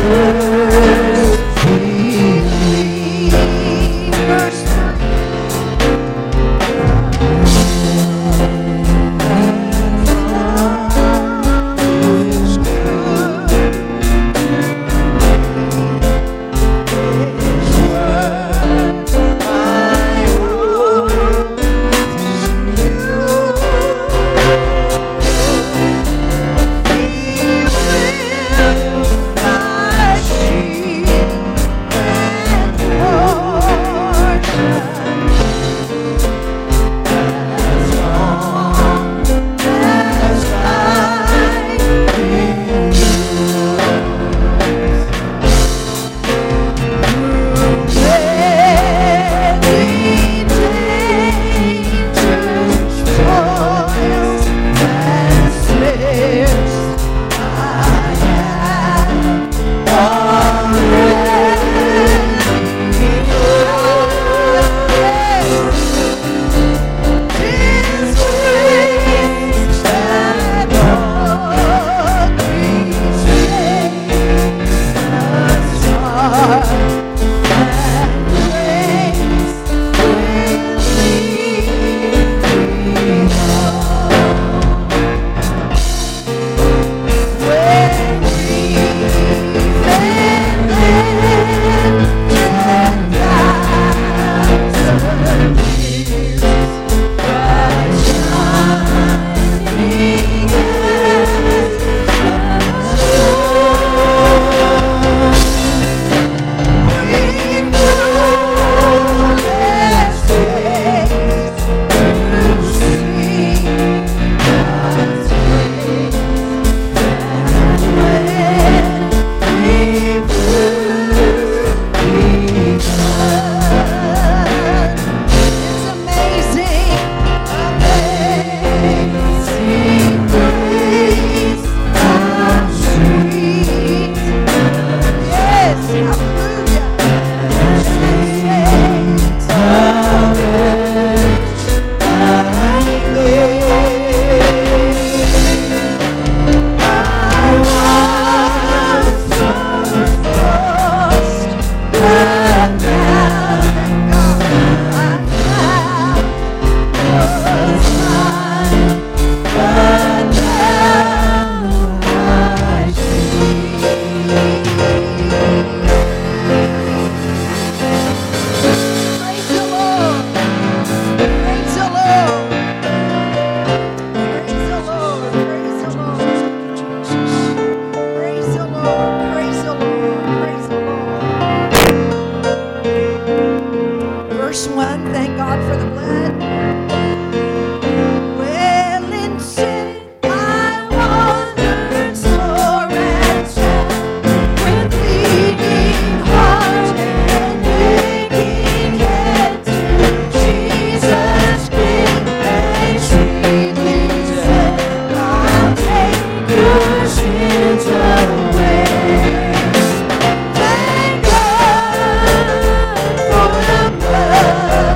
Verse 1, thank God for the blood. Well, in sin I wandered sore and sad, with bleeding heart and aching head, to Jesus came and sweetly said, I'll take your sins away. Thank God for the blood.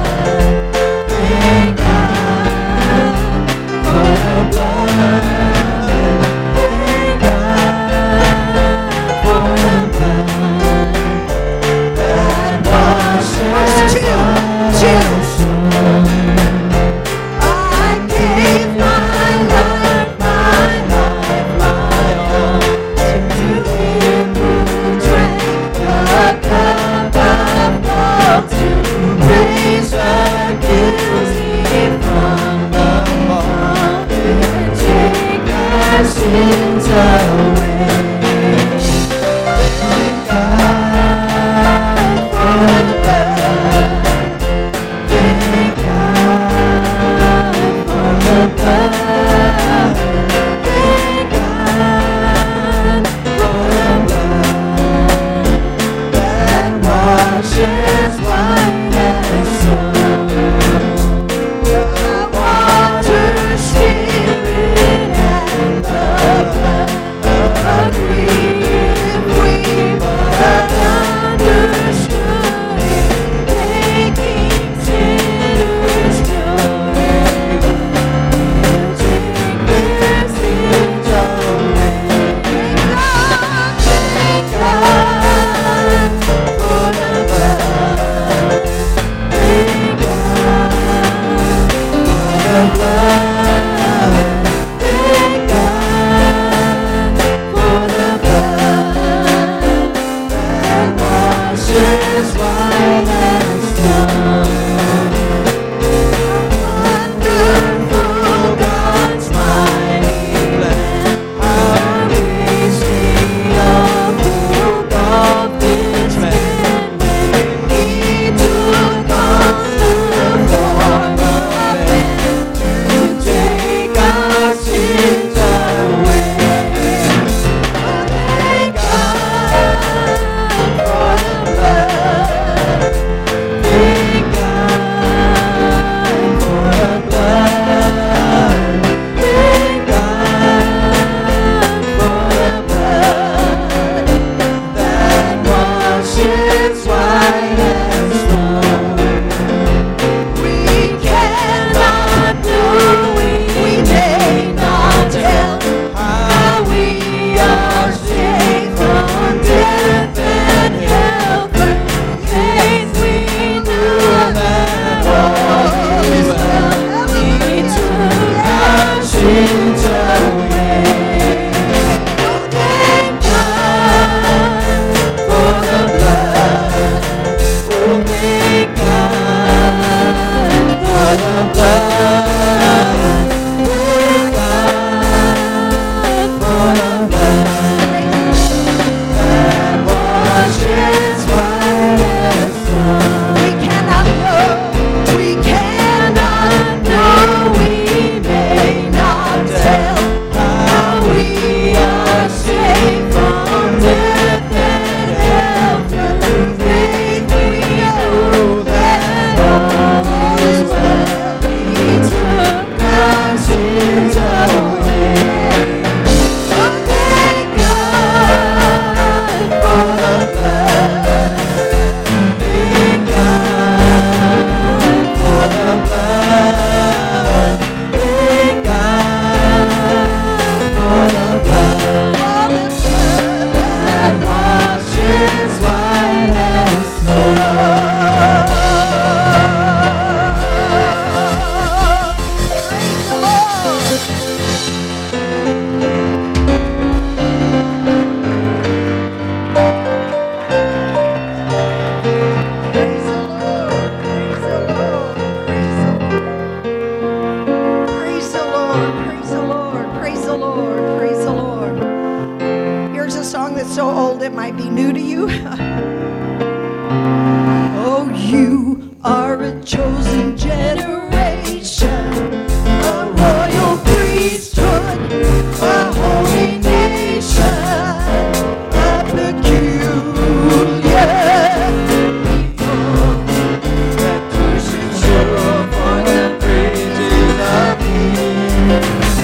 new to you? Oh, you are a chosen generation, a royal priesthood, a holy nation, a peculiar people that pushes you for the praises of Him.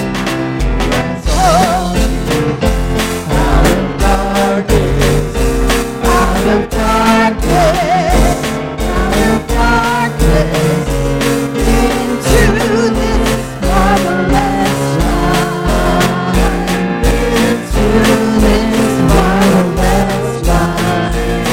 Out of darkness, out of darkness, out of darkness, into this marvelous light, into this marvelous light.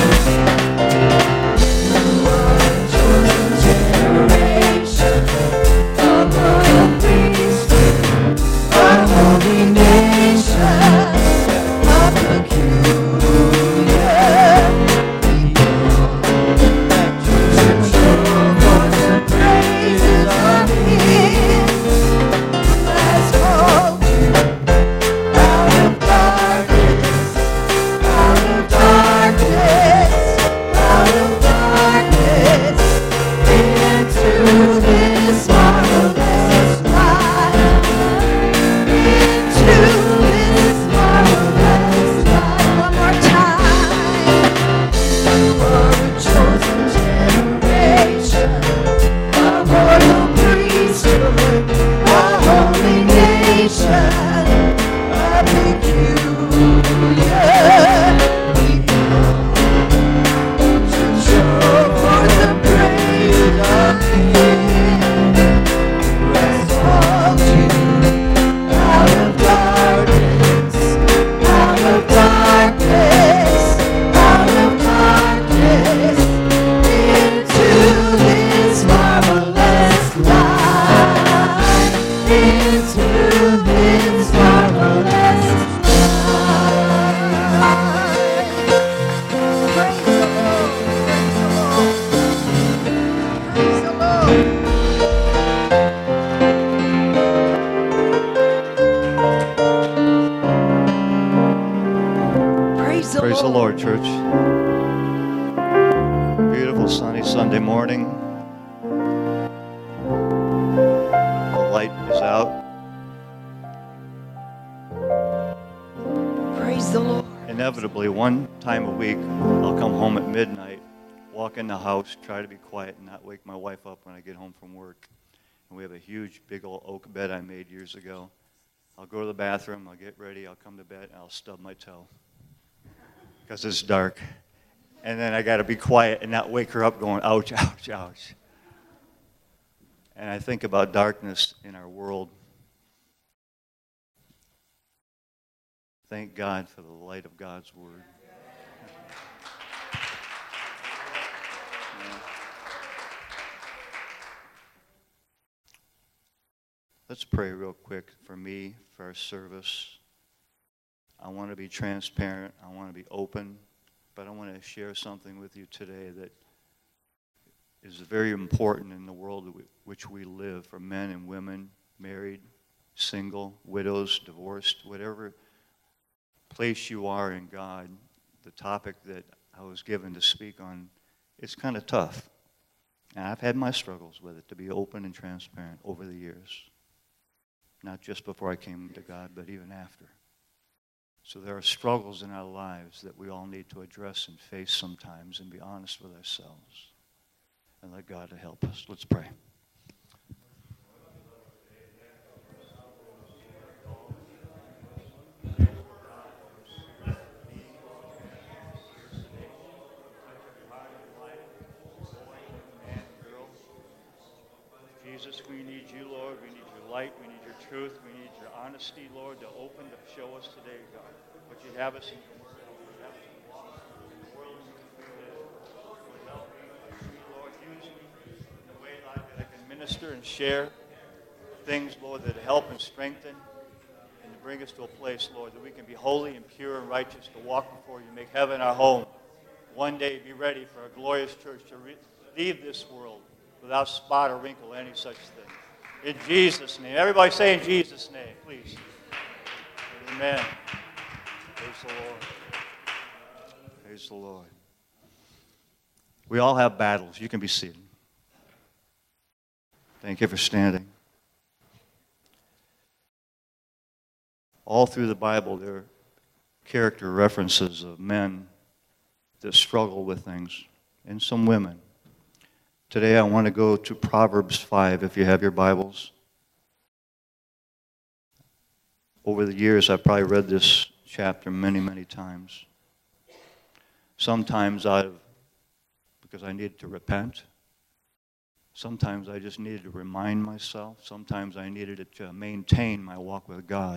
You are a chosen generation, a royal priesthood, a holy nation, a peculiar people that chosen for the praises of Him who has called you out of darkness, out of darkness, out of darkness, into this marvelous light, into this marvelous light. One more time. You are a chosen generation, a royal priesthood, a holy nation, a peculiar people to show forth the praise of Him who has called you out of darkness, out of darkness, out of darkness, into this marvelous light, into this marvelous light. Praise the Lord, praise the Lord, praise the Lord. Praise the Lord, church. Beautiful sunny Sunday morning. The light is out. Praise the Lord. Inevitably, one time a week, I'll come home at midnight, walk in the house, try to be quiet and not wake my wife up when I get home from work. And we have a huge, big old oak bed I made years ago. I'll go to the bathroom, I'll get ready, I'll come to bed, and I'll stub my toe. Because it's dark. And then I got to be quiet and not wake her up going, ouch, ouch, ouch. And I think about darkness in our world. Thank God for the light of God's Word. Yeah. Let's pray real quick for me, for our service. I want to be transparent. I want to be open. But I want to share something with you today that is very important in the world in which we live, for men and women, married, single, widows, divorced, whatever place you are in God. The topic that I was given to speak on, it's kind of tough. And I've had my struggles with it, to be open and transparent over the years. Not just before I came to God, but even after. So there are struggles in our lives that we all need to address and face sometimes and be honest with ourselves. And let God help us. Let's pray. Jesus, we need you, Lord. We need your light. We need your truth. We need your honesty, Lord, to open, to show us today, God, what you have us in your word, what you have us in the world in which we live. Lord, help me, Lord, use me in a way, Lord, that I can minister and share things, Lord, that help and strengthen and to bring us to a place, Lord, that we can be holy and pure and righteous, to walk before you, make heaven our home. One day be ready for a glorious church to leave this world without spot or wrinkle, any such thing. In Jesus' name. Everybody say in Jesus' name, please. Amen. Praise the Lord. Praise the Lord. We all have battles. You can be seated. Thank you for standing. All through the Bible, there are character references of men that struggle with things, and some women. Today I want to go to Proverbs 5, if you have your Bibles. Over the years, I've probably read this chapter many, many times. Sometimes because I needed to repent. Sometimes I just needed to remind myself. Sometimes I needed it to maintain my walk with God.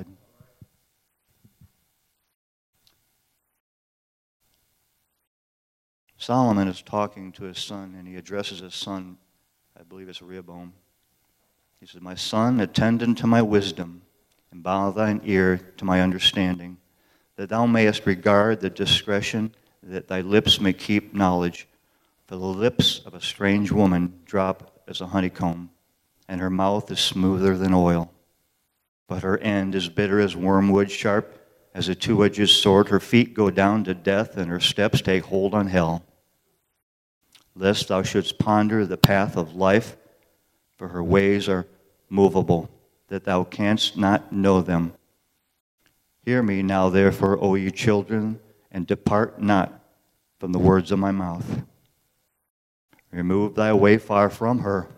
Solomon is talking to his son, and he addresses his son, I believe it's Rehoboam. He says, "My son, attend unto my wisdom, and bow thine ear to my understanding, that thou mayest regard the discretion, that thy lips may keep knowledge. For the lips of a strange woman drop as a honeycomb, and her mouth is smoother than oil. But her end is bitter as wormwood, sharp as a two-edged sword. Her feet go down to death, and her steps take hold on hell. Lest thou shouldst ponder the path of life, for her ways are movable, that thou canst not know them. Hear me now, therefore, O ye children, and depart not from the words of my mouth. Remove thy way far from her,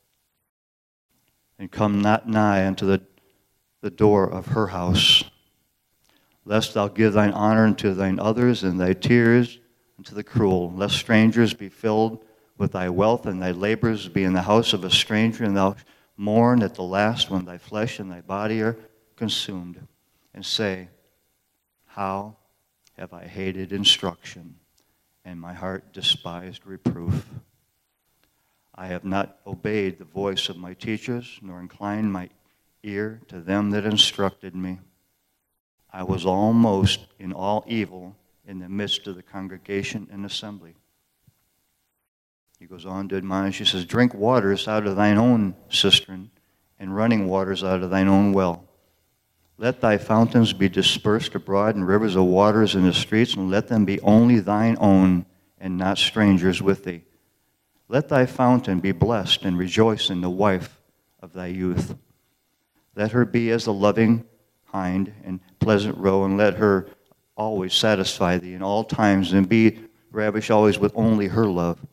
and come not nigh unto the door of her house. Lest thou give thine honor unto thine others, and thy tears unto the cruel. Lest strangers be filled with thy wealth, and thy labors be in the house of a stranger, and thou mourn at the last when thy flesh and thy body are consumed, and say, How have I hated instruction, and my heart despised reproof? I have not obeyed the voice of my teachers, nor inclined my ear to them that instructed me. I was almost in all evil in the midst of the congregation and assembly." He goes on to admonish, he says, "Drink waters out of thine own cistern, and running waters out of thine own well. Let thy fountains be dispersed abroad, and rivers of waters in the streets, and let them be only thine own, and not strangers with thee. Let thy fountain be blessed, and rejoice in the wife of thy youth. Let her be as the loving hind and pleasant roe, and let her always satisfy thee in all times, and be ravished always with only her love.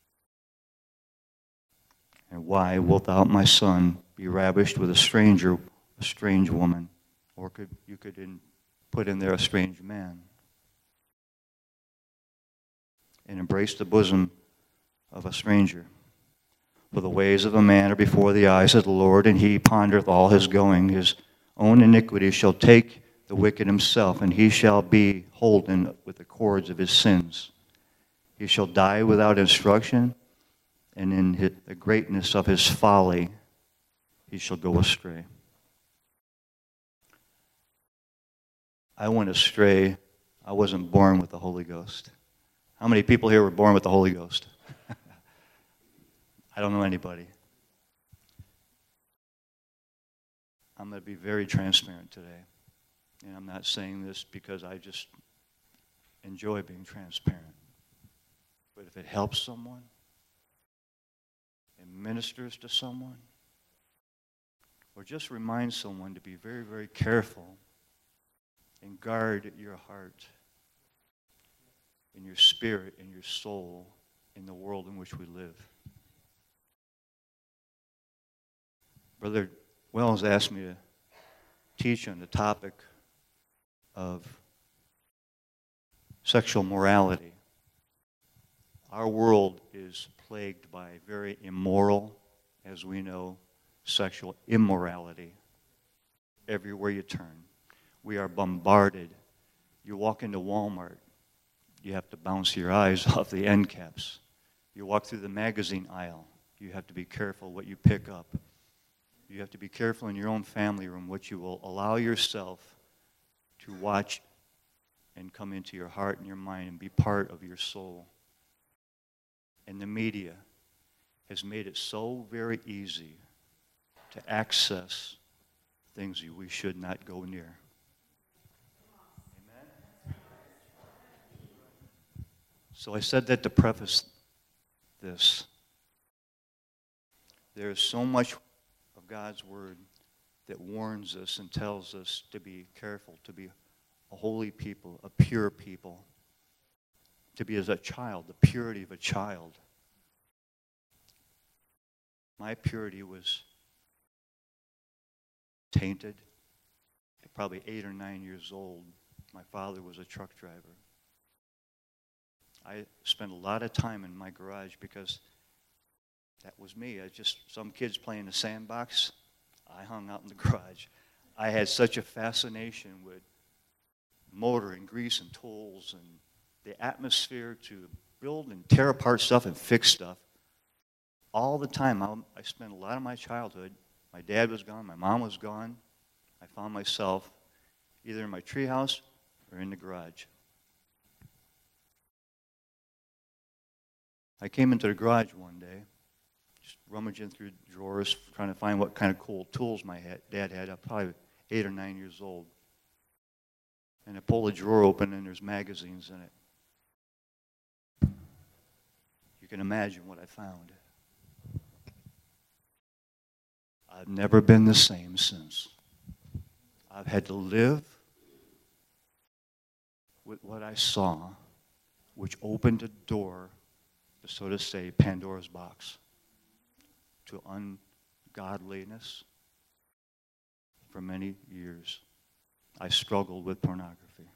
And why wilt thou, my son, be ravished with a stranger, a strange woman?" Or you could put in there a strange man. "And embrace the bosom of a stranger. For the ways of a man are before the eyes of the Lord, and he pondereth all his going. His own iniquity shall take the wicked himself, and he shall be holden with the cords of his sins. He shall die without instruction, and in the greatness of his folly he shall go astray." I went astray. I wasn't born with the Holy Ghost. How many people here were born with the Holy Ghost? I don't know anybody. I'm going to be very transparent today. And I'm not saying this because I just enjoy being transparent. But if it helps someone, it ministers to someone, or just reminds someone to be very, very careful and guard your heart and your spirit and your soul in the world in which we live. Brother Wells asked me to teach on the topic of sexual morality. Our world is plagued by very immoral, as we know, sexual immorality everywhere you turn. We are bombarded. You walk into Walmart, you have to bounce your eyes off the end caps. You walk through the magazine aisle, you have to be careful what you pick up. You have to be careful in your own family room what you will allow yourself to watch and come into your heart and your mind and be part of your soul. And the media has made it so very easy to access things we should not go near. Amen? So I said that to preface this. There is so much of God's Word that warns us and tells us to be careful, to be a holy people, a pure people, to be as a child, the purity of a child. My purity was tainted at probably 8 or 9 years old. My father was a truck driver. I spent a lot of time in my garage because that was me. Some kids playing in the sandbox. I hung out in the garage. I had such a fascination with motor and grease and tools and the atmosphere to build and tear apart stuff and fix stuff. All the time, I spent a lot of my childhood. My dad was gone, my mom was gone. I found myself either in my treehouse or in the garage. I came into the garage one day, just rummaging through drawers, trying to find what kind of cool tools my dad had. I was probably 8 or 9 years old. And I pulled the drawer open, and there's magazines in it. You can imagine what I found. I've never been the same since. I've had to live with what I saw, which opened a door, so to say, Pandora's box, to ungodliness for many years. I struggled with pornography.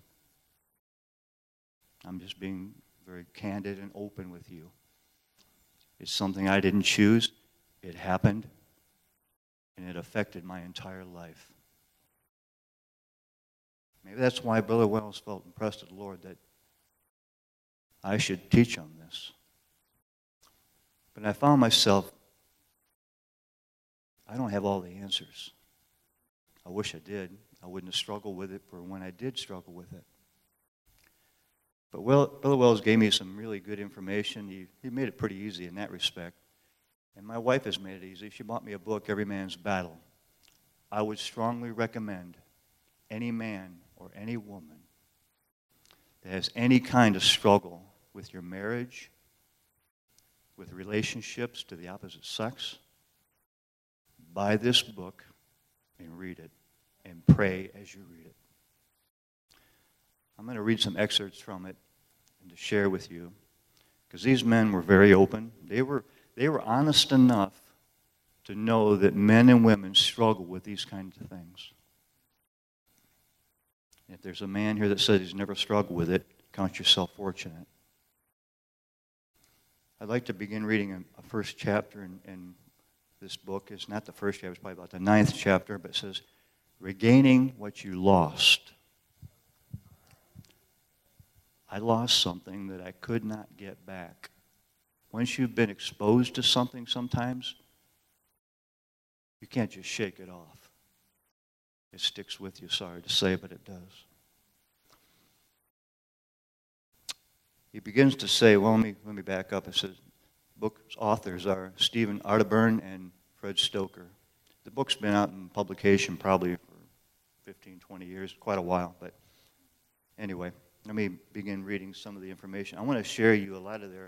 I'm just being very candid and open with you. It's something I didn't choose. It happened, and it affected my entire life. Maybe that's why Brother Wells felt impressed with the Lord that I should teach on this. But I found myself, I don't have all the answers. I wish I did. I wouldn't have struggled with it for when I did struggle with it. But Brother Wells gave me some really good information. He made it pretty easy in that respect. And my wife has made it easy. She bought me a book, Every Man's Battle. I would strongly recommend any man or any woman that has any kind of struggle with your marriage, with relationships to the opposite sex, buy this book and read it and pray as you read it. I'm going to read some excerpts from it and to share with you, because these men were very open. They were honest enough to know that men and women struggle with these kinds of things. If there's a man here that says he's never struggled with it, count yourself fortunate. I'd like to begin reading a first chapter in this book. It's not the first chapter, it's probably about the 9th chapter, but it says, regaining what you lost. I lost something that I could not get back. Once you've been exposed to something sometimes, you can't just shake it off. It sticks with you, sorry to say, but it does. He begins to say, well, let me back up. It says, the book's authors are Stephen Arterburn and Fred Stoker. The book's been out in publication probably for 15, 20 years, quite a while. But anyway, let me begin reading some of the information. I want to share you a lot of their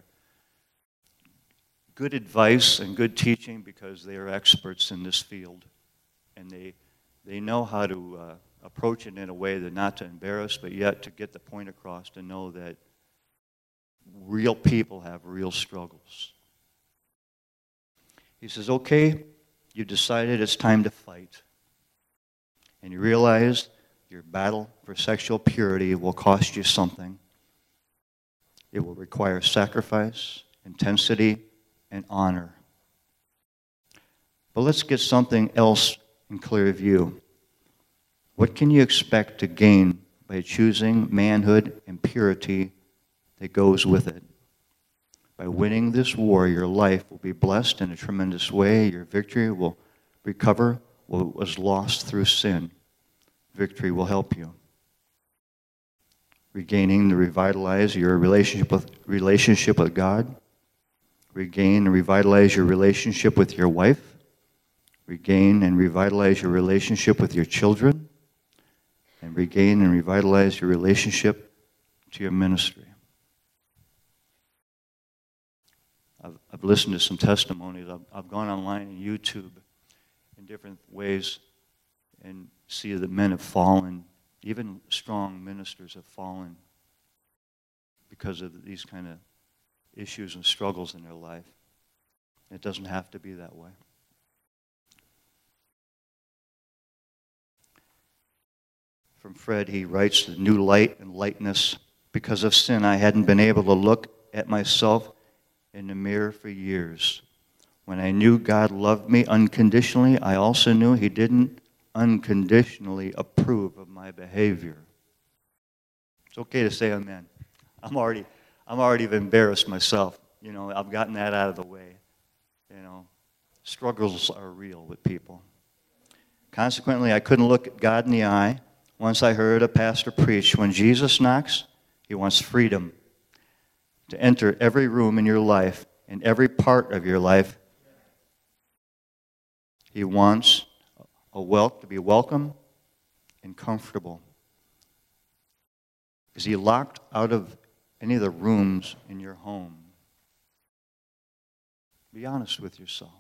good advice and good teaching because they are experts in this field. And they know how to approach it in a way that not to embarrass, but yet to get the point across, to know that real people have real struggles. He says, okay, you decided it's time to fight. And you realize your battle for sexual purity will cost you something. It will require sacrifice, intensity, and honor. But let's get something else in clear view. What can you expect to gain by choosing manhood and purity that goes with it? By winning this war, your life will be blessed in a tremendous way. Your victory will recover what was lost through sin. Victory will help you. Regaining and revitalize your relationship with God. Regain and revitalize your relationship with your wife. Regain and revitalize your relationship with your children. And regain and revitalize your relationship to your ministry. I've listened to some testimonies. I've gone online and YouTube in different ways and see that men have fallen. Even strong ministers have fallen because of these kind of issues and struggles in their life. It doesn't have to be that way. From Fred, he writes, "The new light and lightness. Because of sin, I hadn't been able to look at myself in the mirror for years. When I knew God loved me unconditionally, I also knew He didn't unconditionally approve of my behavior." It's okay to say amen. I'm already embarrassed myself. You know, I've gotten that out of the way. You know, struggles are real with people. Consequently, I couldn't look at God in the eye. Once I heard a pastor preach, when Jesus knocks, He wants freedom to enter every room in your life and every part of your life. He wants to be welcome and comfortable. Is He locked out of any of the rooms in your home? Be honest with yourself.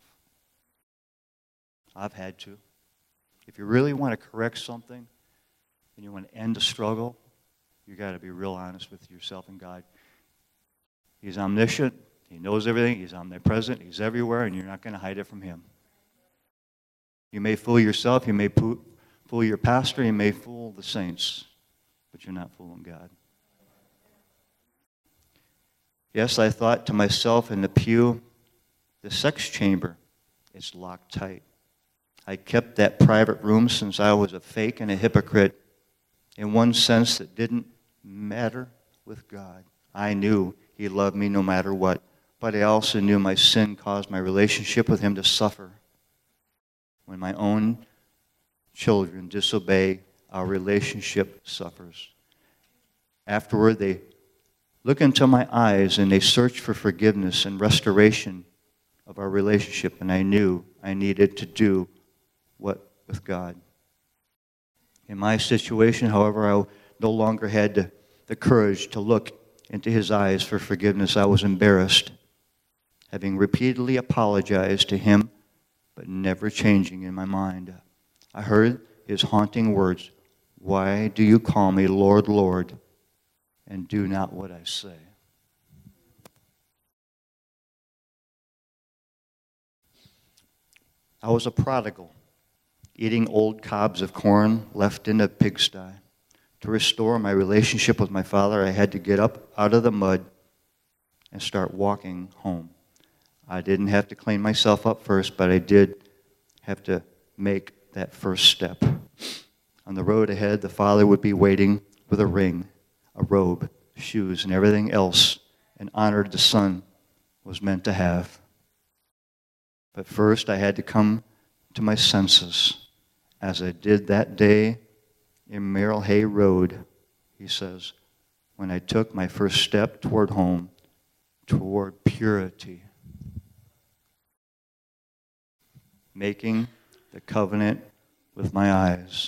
I've had to. If you really want to correct something and you want to end a struggle, you got to be real honest with yourself and God. He's omniscient. He knows everything. He's omnipresent. He's everywhere, and you're not going to hide it from Him. You may fool yourself. You may fool your pastor. You may fool the saints, but you're not fooling God. Yes, I thought to myself in the pew, the sex chamber, it's locked tight. I kept that private room since I was a fake and a hypocrite. In one sense, it didn't matter with God. I knew He loved me no matter what, but I also knew my sin caused my relationship with Him to suffer. When my own children disobey, our relationship suffers. Afterward, they look into my eyes and they search for forgiveness and restoration of our relationship, and I knew I needed to do what with God. In my situation, however, I no longer had the courage to look into His eyes for forgiveness. I was embarrassed, having repeatedly apologized to Him, but never changing in my mind. I heard His haunting words, "Why do you call me Lord, Lord, and do not what I say?" I was a prodigal, eating old cobs of corn left in a pigsty. To restore my relationship with my Father, I had to get up out of the mud and start walking home. I didn't have to clean myself up first, but I did have to make that first step. On the road ahead, the Father would be waiting with a ring, a robe, shoes, and everything else an honored the Son was meant to have. But first, I had to come to my senses, as I did that day in Merrill Hay Road, he says, when I took my first step toward home, toward purity. Making the covenant with my eyes.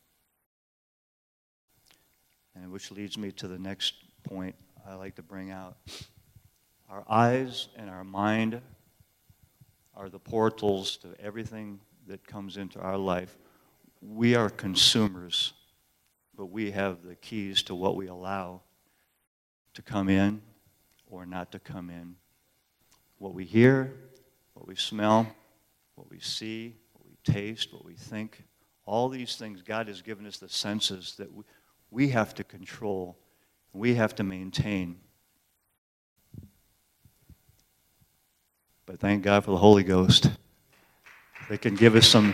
And which leads me to the next point I like to bring out. Our eyes and our mind are the portals to everything that comes into our life. We are consumers, but we have the keys to what we allow to come in or not to come in. What we hear, what we smell, what we see, what we taste, what we think, all these things, God has given us the senses that we have to control, we have to maintain. But thank God for the Holy Ghost. They can give us some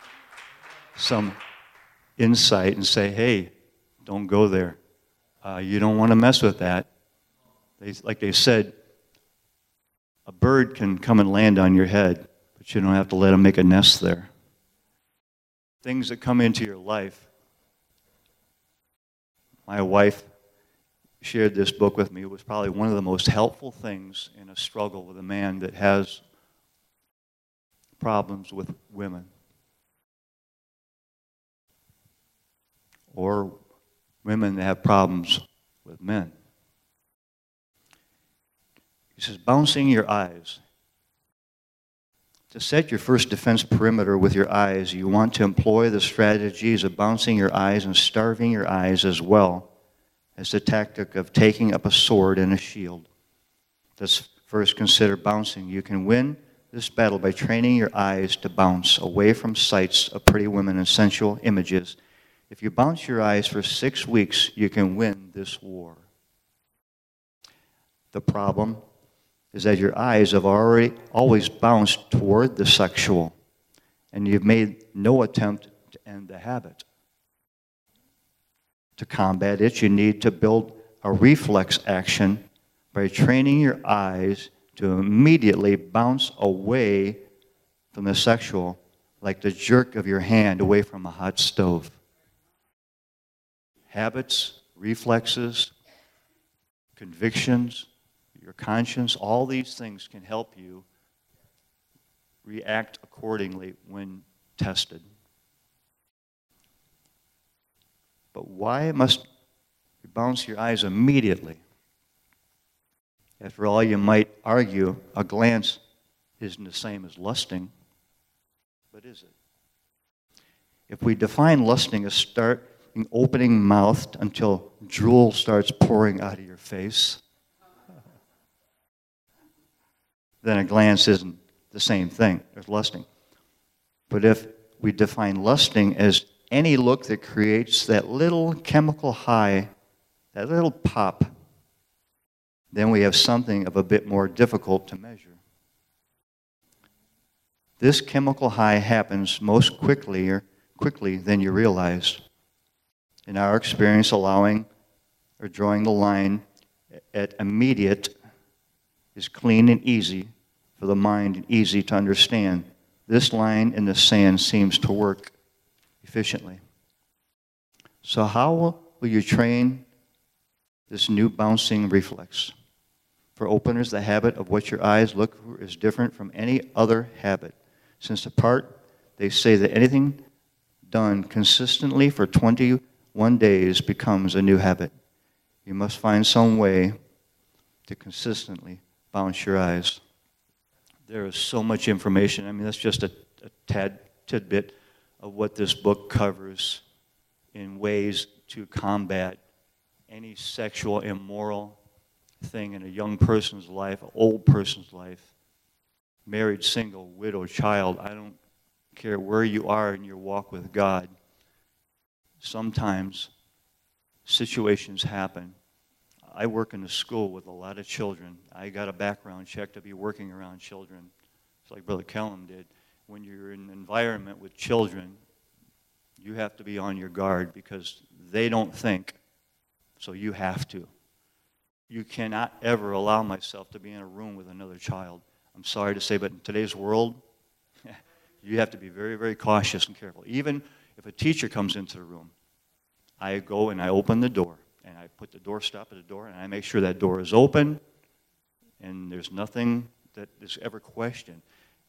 insight and say, hey, don't go there. You don't want to mess with that. Like they said, a bird can come and land on your head, but you don't have to let them make a nest there. Things that come into your life. My wife shared this book with me. It was probably one of the most helpful things in a struggle with a man that has problems with women. Or women that have problems with men. You says, bouncing your eyes. To set your first defense perimeter with your eyes, you want to employ the strategies of bouncing your eyes and starving your eyes as well as the tactic of taking up a sword and a shield. Let's first consider bouncing. You can win this battle by training your eyes to bounce away from sights of pretty women and sensual images. If you bounce your eyes for 6 weeks, you can win this war. The problem is that your eyes have always bounced toward the sexual, and you've made no attempt to end the habit. To combat it, you need to build a reflex action by training your eyes to immediately bounce away from the sexual, like the jerk of your hand away from a hot stove. Habits, reflexes, convictions, your conscience, all these things can help you react accordingly when tested. But why must you bounce your eyes immediately? After all, you might argue a glance isn't the same as lusting, but is it? If we define lusting as starting opening mouthed until drool starts pouring out of your face, then a glance isn't the same thing as lusting. But if we define lusting as any look that creates that little chemical high, that little pop, then we have something of a bit more difficult to measure. This chemical high happens most quickly than you realize. In our experience, allowing or drawing the line at immediate is clean and easy for the mind and easy to understand. This line in the sand seems to work efficiently. So how will you train this new bouncing reflex? For openers, the habit of what your eyes look for is different from any other habit. Since apart, they say that anything done consistently for 21 days becomes a new habit. You must find some way to consistently bounce your eyes. There is so much information. I mean, that's just a tidbit of what this book covers in ways to combat any sexual immoral thing in a young person's life, an old person's life, married, single, widow, child. I don't care where you are in your walk with God. Sometimes situations happen. I work in a school with a lot of children. I got a background check to be working around children. It's like Brother Kellum did. When you're in an environment with children, you have to be on your guard because they don't think, so you have to. You cannot ever allow myself to be in a room with another child. I'm sorry to say, but in today's world, you have to be very, very cautious and careful. Even if a teacher comes into the room, I go and I open the door, and I put the doorstop at the door, and I make sure that door is open, and there's nothing that is ever questioned.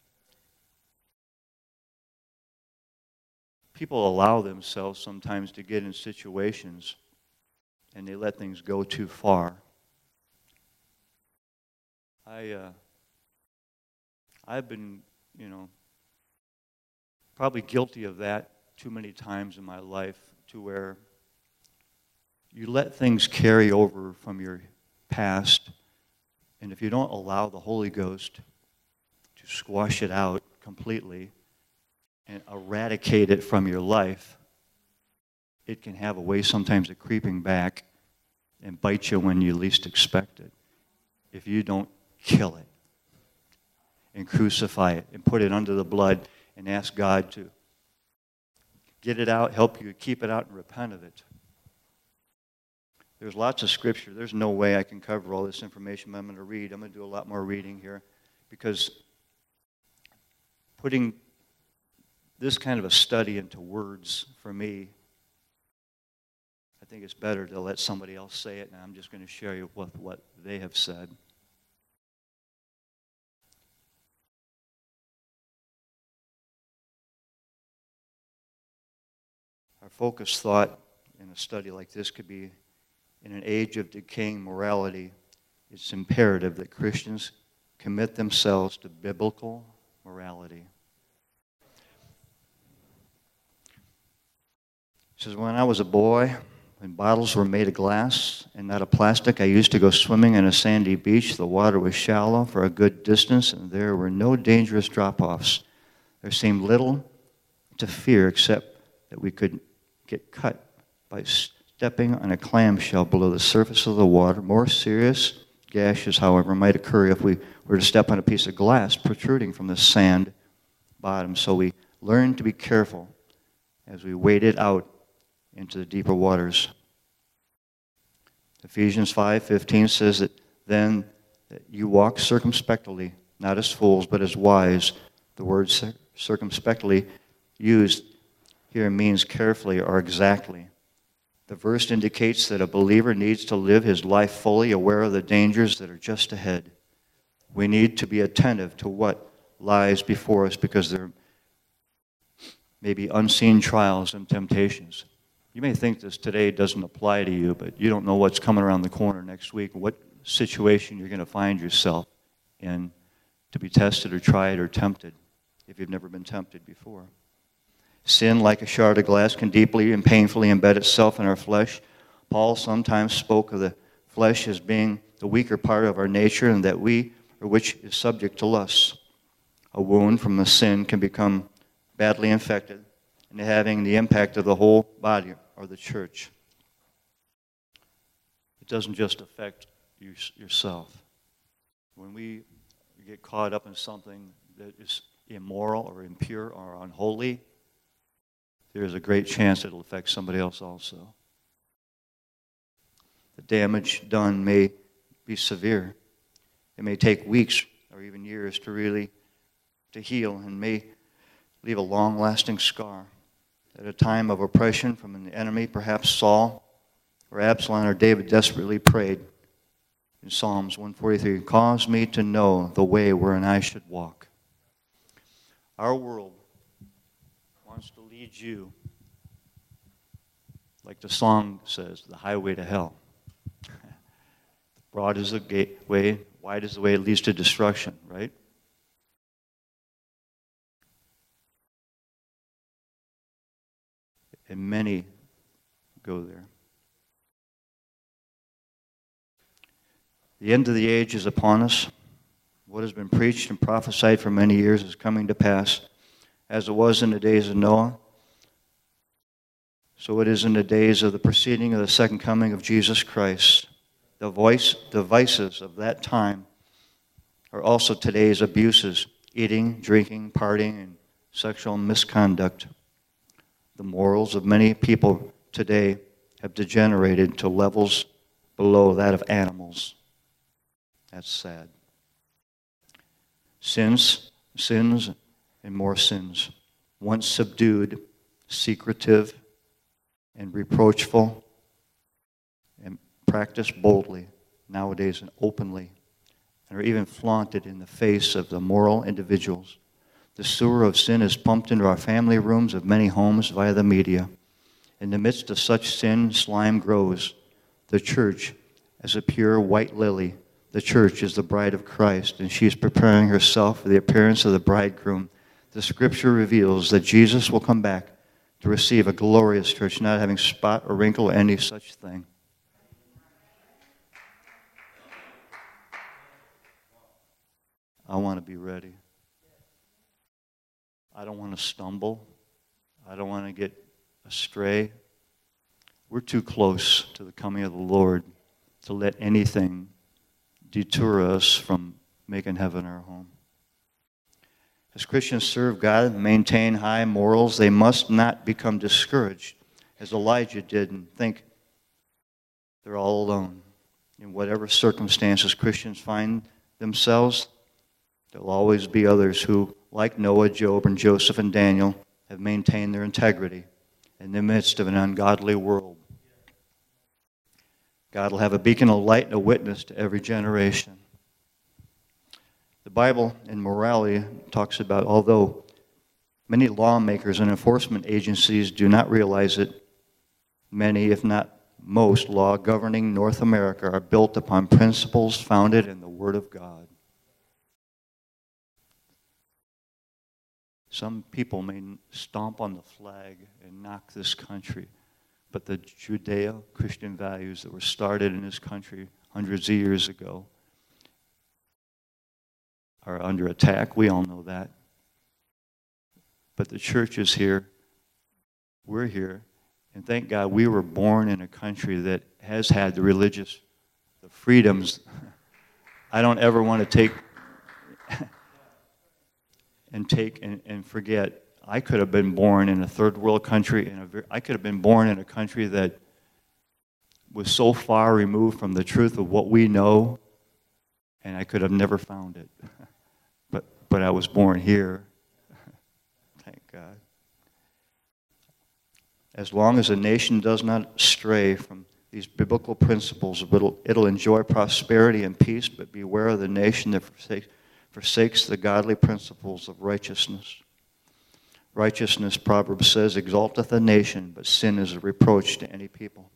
People allow themselves sometimes to get in situations, and they let things go too far. I've been, probably guilty of that too many times in my life, to where you let things carry over from your past, and if you don't allow the Holy Ghost to squash it out completely and eradicate it from your life, it can have a way sometimes of creeping back and bite you when you least expect it. If you don't kill it and crucify it and put it under the blood and ask God to get it out, help you keep it out, and repent of it. There's lots of scripture. There's no way I can cover all this information, but I'm going to read. I'm going to do a lot more reading here, because putting this kind of a study into words, for me, I think it's better to let somebody else say it, and I'm just going to share you with what they have said. Our focused thought in a study like this could be, in an age of decaying morality, it's imperative that Christians commit themselves to biblical morality. He says, when I was a boy, when bottles were made of glass and not of plastic, I used to go swimming in a sandy beach. The water was shallow for a good distance, and there were no dangerous drop-offs. There seemed little to fear except that we could get cut by stepping on a clamshell below the surface of the water. More serious gashes, however, might occur if we were to step on a piece of glass protruding from the sand bottom. So we learned to be careful as we waded out into the deeper waters. Ephesians 5:15 says that then that you walk circumspectly, not as fools, but as wise. The word circumspectly used here means carefully or exactly. The verse indicates that a believer needs to live his life fully aware of the dangers that are just ahead. We need to be attentive to what lies before us because there may be unseen trials and temptations. You may think this today doesn't apply to you, but you don't know what's coming around the corner next week, what situation you're going to find yourself in to be tested or tried or tempted if you've never been tempted before. Sin, like a shard of glass, can deeply and painfully embed itself in our flesh. Paul sometimes spoke of the flesh as being the weaker part of our nature and that which is subject to lust. A wound from a sin can become badly infected and having the impact of the whole body or the church. It doesn't just affect yourself. When we get caught up in something that is immoral or impure or unholy, there's a great chance it'll affect somebody else also. The damage done may be severe. It may take weeks or even years to heal and may leave a long-lasting scar. At a time of oppression from an enemy, perhaps Saul or Absalom or David desperately prayed in Psalms 143, "Cause me to know the way wherein I should walk." Our world wants to lead you, like the song says, the highway to hell. Broad is the gateway, wide is the way it leads to destruction, right? And many go there. The end of the age is upon us. What has been preached and prophesied for many years is coming to pass. As it was in the days of Noah, so it is in the days of the preceding of the second coming of Jesus Christ. The vices of that time are also today's abuses: eating, drinking, partying, and sexual misconduct. The morals of many people today have degenerated to levels below that of animals. That's sad. Sins, and more sins. Once subdued, secretive, and reproachful, and practiced boldly, nowadays and openly, and are even flaunted in the face of the moral individuals. The sewer of sin is pumped into our family rooms of many homes via the media. In the midst of such sin, slime grows. The church, as a pure white lily, the church is the bride of Christ, and she is preparing herself for the appearance of the bridegroom. The scripture reveals that Jesus will come back to receive a glorious church, not having spot or wrinkle or any such thing. I want to be ready. I don't want to stumble. I don't want to get astray. We're too close to the coming of the Lord to let anything deter us from making heaven our home. As Christians serve God and maintain high morals, they must not become discouraged, as Elijah did, and think they're all alone. In whatever circumstances Christians find themselves, there'll always be others who, like Noah, Job, and Joseph and Daniel, have maintained their integrity in the midst of an ungodly world. God will have a beacon of light and a witness to every generation. The Bible in morality talks about, although many lawmakers and enforcement agencies do not realize it, many, if not most law governing North America are built upon principles founded in the Word of God. Some people may stomp on the flag and knock this country, but the Judeo-Christian values that were started in this country hundreds of years ago are under attack. We all know that. But the church is here. We're here. And thank God we were born in a country that has had the freedoms. I don't ever want to take and forget. I could have been born in a third world country. I could have been born in a country that was so far removed from the truth of what we know, and I could have never found it. But I was born here. Thank God. As long as a nation does not stray from these biblical principles, it'll enjoy prosperity and peace, but beware of the nation that forsakes the godly principles of righteousness. Righteousness, Proverbs says, exalteth a nation, but sin is a reproach to any people.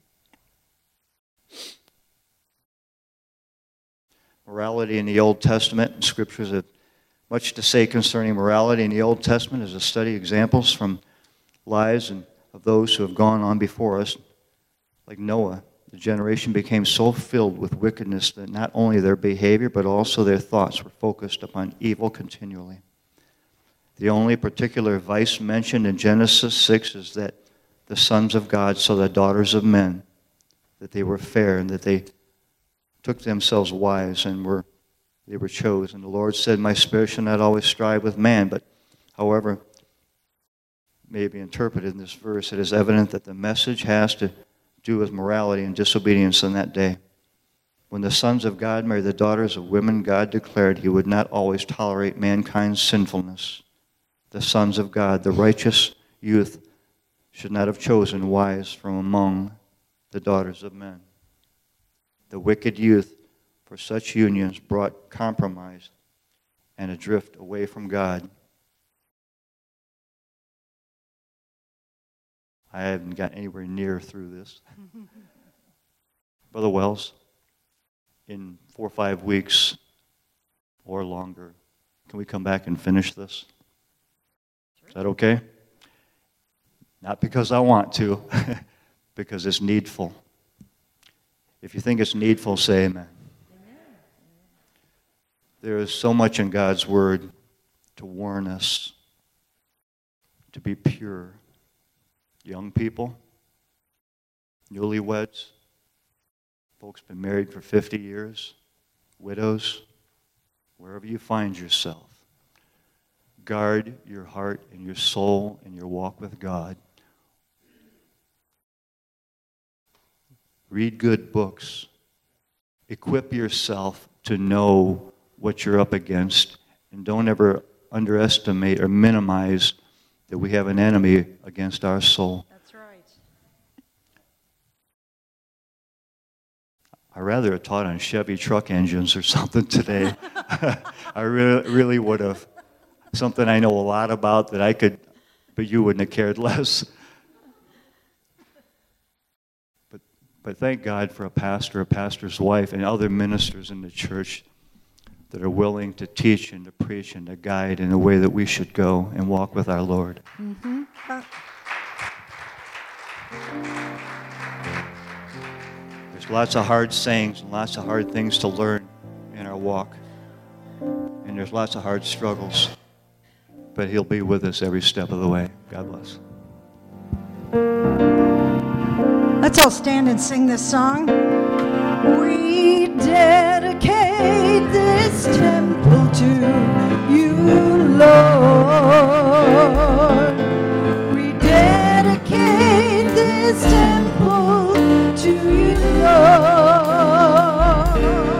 Morality in the Old Testament, and scriptures have much to say concerning morality in the Old Testament as a study examples from lives and of those who have gone on before us. Like Noah, the generation became so filled with wickedness that not only their behavior but also their thoughts were focused upon evil continually. The only particular vice mentioned in Genesis 6 is that the sons of God saw the daughters of men, that they were fair and that they took themselves wives and they were chosen. The Lord said, my spirit shall not always strive with man, but however may be interpreted in this verse, it is evident that the message has to do with morality and disobedience in that day. When the sons of God married the daughters of women, God declared he would not always tolerate mankind's sinfulness. The sons of God, the righteous youth, should not have chosen wives from among the daughters of men. The wicked youth for such unions brought compromise and a drift away from God. I haven't got anywhere near through this. Brother Wells, in 4 or 5 weeks or longer, can we come back and finish this? Sure. Is that okay? Not because I want to, because it's needful. If you think it's needful, say amen. Amen. There is so much in God's Word to warn us to be pure. Young people, newlyweds, folks been married for 50 years, widows, wherever you find yourself, guard your heart and your soul and your walk with God. Read good books. Equip yourself to know what you're up against, and don't ever underestimate or minimize that we have an enemy against our soul. That's right. I rather have taught on Chevy truck engines or something today. I really would have. Something I know a lot about that I could, but you wouldn't have cared less. But thank God for a pastor, a pastor's wife, and other ministers in the church that are willing to teach and to preach and to guide in the way that we should go and walk with our Lord. Mm-hmm. There's lots of hard sayings and lots of hard things to learn in our walk. And there's lots of hard struggles. But He'll be with us every step of the way. God bless. Let's all stand and sing this song. We dedicate this temple to you, Lord. We dedicate this temple to you, Lord.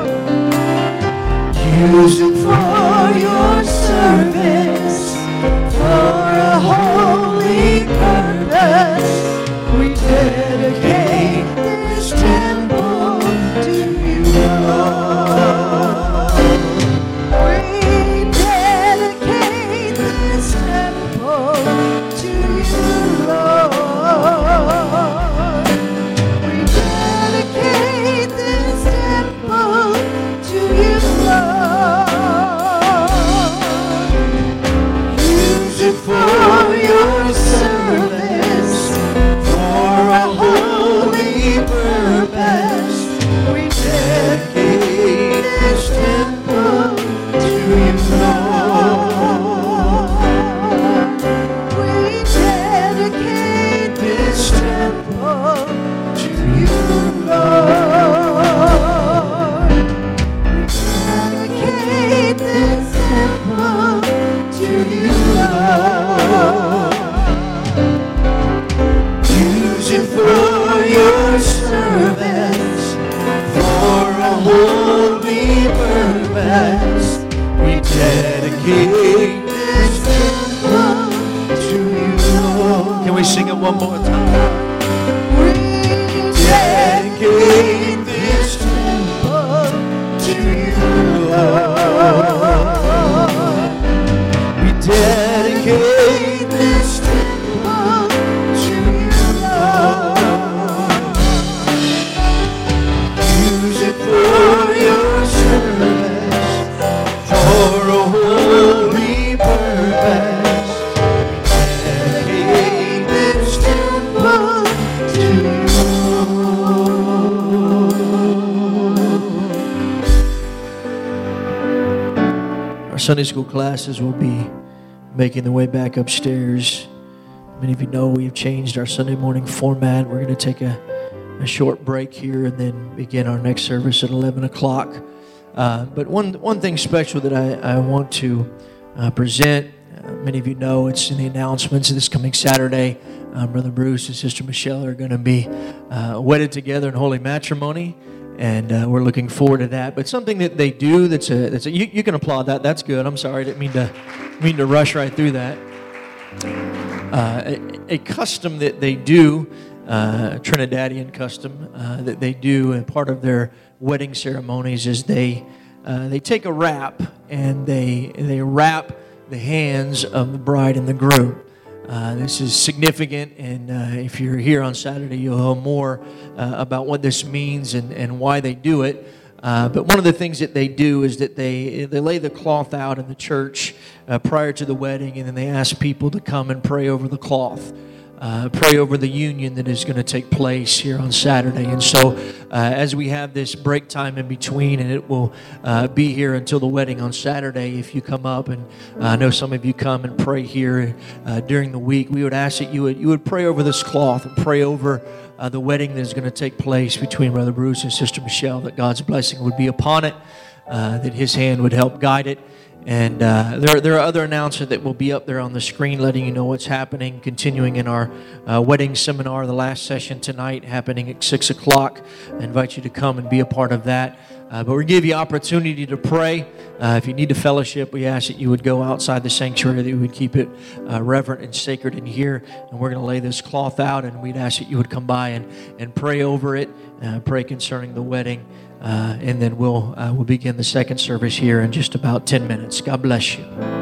Use it for your service, for a holy purpose. We dedicate this temple to you, Lord. We dedicate this temple to you, Lord. We dedicate service. We dedicate this temple to you, Lord. Can we sing it one more time? We dedicate this temple to you, Lord. We dedicate this temple to you, Lord. Use it for your service, for a holy purpose. Dedicate this temple to you. Our Sunday school classes will be making their way back upstairs. Many of you know we've changed our Sunday morning format. We're going to take a short break here and then begin our next service at 11 o'clock. But one thing special that I want to present, many of you know it's in the announcements this coming Saturday. Brother Bruce and Sister Michelle are going to be wedded together in holy matrimony. And we're looking forward to that. But something that they do you can applaud that. That's good. I'm sorry. I didn't mean to rush right through that. A custom that they do, Trinidadian custom that they do, and part of their wedding ceremonies is they take a wrap and they wrap the hands of the bride and the groom. This is significant, and if you're here on Saturday, you'll know more about what this means and why they do it. But one of the things that they do is that they lay the cloth out in the church prior to the wedding, and then they ask people to come and pray over the cloth. Pray over the union that is going to take place here on Saturday. And so as we have this break time in between, and it will be here until the wedding on Saturday, if you come up, and I know some of you come and pray here during the week, we would ask that you would pray over this cloth and pray over the wedding that is going to take place between Brother Bruce and Sister Michelle, that God's blessing would be upon it, that His hand would help guide it. And there are other announcements that will be up there on the screen letting you know what's happening, continuing in our wedding seminar, the last session tonight happening at 6 o'clock. I invite you to come and be a part of that. But we give you opportunity to pray. If you need to fellowship, we ask that you would go outside the sanctuary, that you would keep it reverent and sacred in here. And we're going to lay this cloth out, and we'd ask that you would come by and pray over it, pray concerning the wedding. And then we'll begin the second service here in just about 10 minutes. God bless you.